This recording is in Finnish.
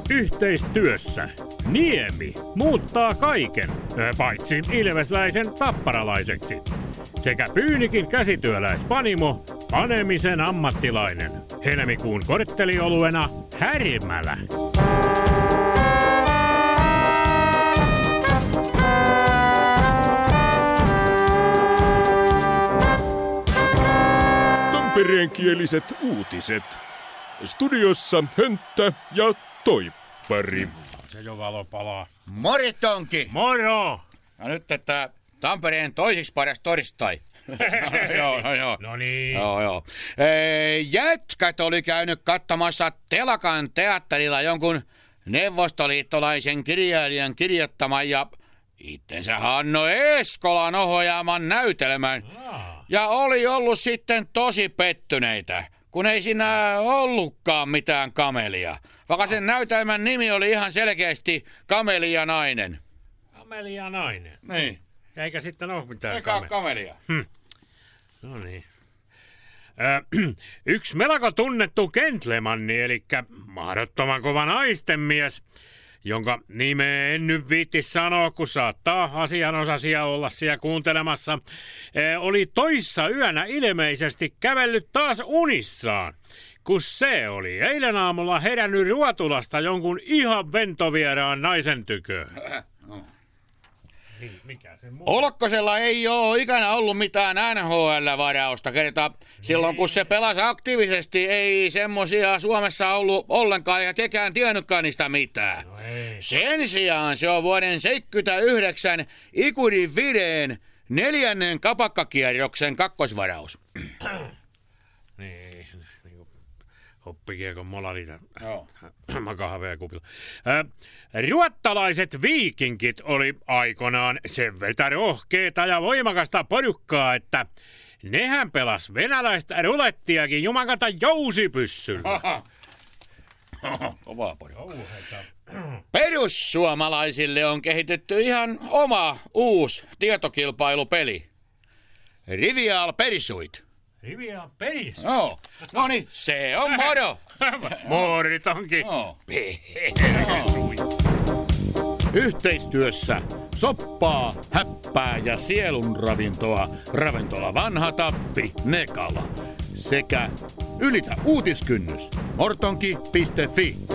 Yhteistyössä Niemi muuttaa kaiken, paitsi ilvesläisen tapparalaiseksi. Sekä Pyynikin käsityöläispanimo, panemisen ammattilainen. Helmikuun korttelioluena Härmälä. Tampereenkieliset uutiset. Studiossa Hönttä ja Toippari. Se jo valo palaa. Moritonki! Moro! Ja nyt, että Tampereen toisiksi paras torstai. Joo. No niin. Joo. Jätkät oli käynyt katsomassa Telakan teatterilla jonkun neuvostoliittolaisen kirjailijan kirjoittaman ja itsensä Hanno Eskolan ohjaaman näytelmän. Ja oli ollut sitten tosi pettyneitä, kun ei siinä ollutkaan mitään kamelia. Vaikka sen näytelmän nimi oli ihan selkeästi Kamelia nainen. Kamelia nainen? Niin. Eikä sitten ole mitään eikä ole kamelia. No niin. Yksi melko tunnettu gentlemanni, eli mahdottoman kova naistenmies, jonka nimeä en nyt viitti sanoa, kun saattaa asianosaisia olla siellä kuuntelemassa, oli toissa yönä ilmeisesti kävellyt taas unissaan, kun se oli eilen aamulla herännyt Ruotulasta jonkun ihan ventovieraan naisen tyköön. Mikä se Olkkosella ei ole ikinä ollut mitään NHL-varausta kertaa. Silloin kun se pelasi aktiivisesti, ei semmosia Suomessa ollut ollenkaan ja kekään tiennytkään niistä mitään. No sen sijaan se on vuoden 79 Ikurin Videen 4. kapakkakierroksen kakkosvaraus. Niin hoppikiekon molarita. Joo. Makahavea kupilla. Ruottalaiset viikinkit oli aikoinaan sen verran rohkeeta ja voimakasta porukkaa, että nehän pelas venäläistä rulettiakin jumakata jousipyssyllä. Kovaa porukkaa. Perussuomalaisille on kehitetty ihan oma uusi tietokilpailupeli. Rivial Perisuit. Rivial Perisuit? Joo. Noniin, se on moro. Moritonki. Yhteistyössä soppaa, häppää ja sielunravintoa Ravintola Vanha Tappi Nekala sekä Ylitä uutiskynnys mortonki.fi.